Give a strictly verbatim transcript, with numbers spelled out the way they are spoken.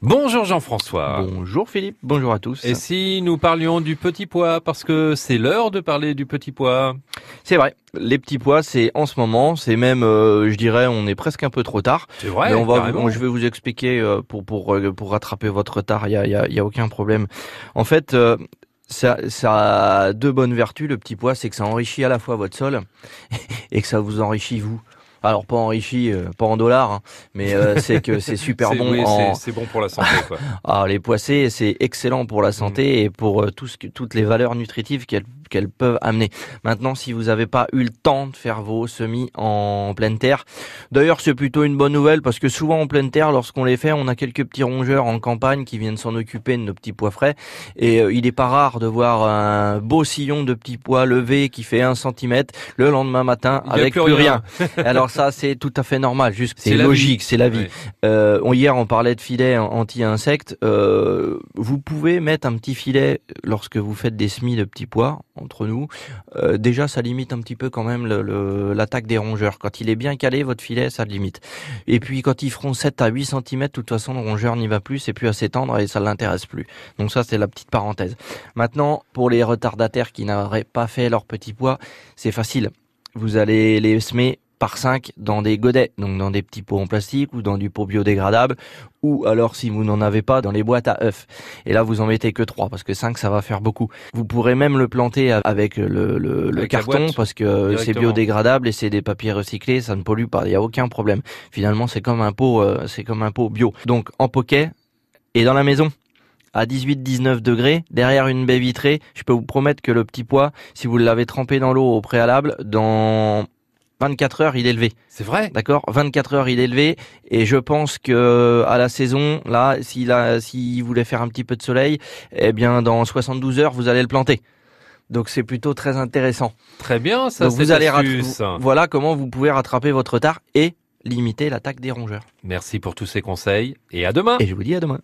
Bonjour Jean-François. Bonjour Philippe, bonjour à tous. Et si nous parlions du petit pois, parce que c'est l'heure de parler du petit pois. C'est vrai, les petits pois, c'est en ce moment, c'est même, euh, je dirais, on est presque un peu trop tard. C'est vrai, Mais on va, carrément. on- je vais vous expliquer euh, pour pour euh, pour rattraper votre retard. Il y a il y a, il y a aucun problème. En fait. Euh, Ça, ça a deux bonnes vertus, le petit pois, c'est que ça enrichit à la fois votre sol et que ça vous enrichit vous. Alors pas enrichi, euh, pas en dollars, hein, mais euh, c'est que c'est super C'est- bon oui, en. c'est, c'est bon pour la santé, quoi. Ah, les poissées, c'est excellent pour la santé et pour euh, tout ce que, toutes les valeurs nutritives qu'elles qu'elles peuvent amener. Maintenant, si vous n'avez pas eu le temps de faire vos semis en pleine terre, d'ailleurs, c'est plutôt une bonne nouvelle parce que souvent en pleine terre, lorsqu'on les fait, on a quelques petits rongeurs en campagne qui viennent s'en occuper de nos petits pois frais et euh, il est pas rare de voir un beau sillon de petits pois levé qui fait un centimètre le lendemain matin Il y a avec plus plus rien. rien. Alors ça, c'est tout à fait normal, juste C'est c'est la logique, vie. c'est la vie. Ouais. Euh, on- hier, on parlait de filets anti-insectes. Euh, vous pouvez mettre un petit filet lorsque vous faites des semis de petits pois, entre nous. Euh, déjà, ça limite un petit peu quand même le, le- l'attaque des rongeurs. Quand il est bien calé, votre filet, ça le limite. Et puis, quand ils feront sept à huit centimètres, de toute façon, le rongeur n'y va plus, c'est plus assez tendre et ça ne l'intéresse plus. Donc ça, c'est la petite parenthèse. Maintenant, pour les retardataires qui n'auraient pas fait leur petit pois, c'est facile. Vous allez les semer par cinq dans des godets, donc dans des petits pots en plastique ou dans du pot biodégradable, ou alors si vous n'en avez pas, dans les boîtes à œufs. Et là, vous en mettez que trois, parce que cinq, ça va faire beaucoup. Vous pourrez même le planter avec le, le, le Avec la carton, boîte, parce que c'est directement. biodégradable et c'est des papiers recyclés, ça ne pollue pas, il n'y a aucun problème. Finalement, c'est comme un pot, euh, c'est comme un pot bio. Donc, en poquet et dans la maison. À dix-huit à dix-neuf degrés, derrière une baie vitrée, je peux vous promettre que le petit pois, si vous l'avez trempé dans l'eau au préalable, dans vingt-quatre heures, il est levé. C'est vrai. D'accord? vingt-quatre heures, il est levé. Et je pense que, à la saison, là, s'il a, s'il voulait faire un petit peu de soleil, eh bien, dans soixante-douze heures, vous allez le planter. Donc, c'est plutôt très intéressant. Très bien, ça, Donc, c'est vous allez astuce. rattra- voilà comment vous pouvez rattraper votre retard et limiter l'attaque des rongeurs. Merci pour tous ces conseils et à demain. Et je vous dis à demain.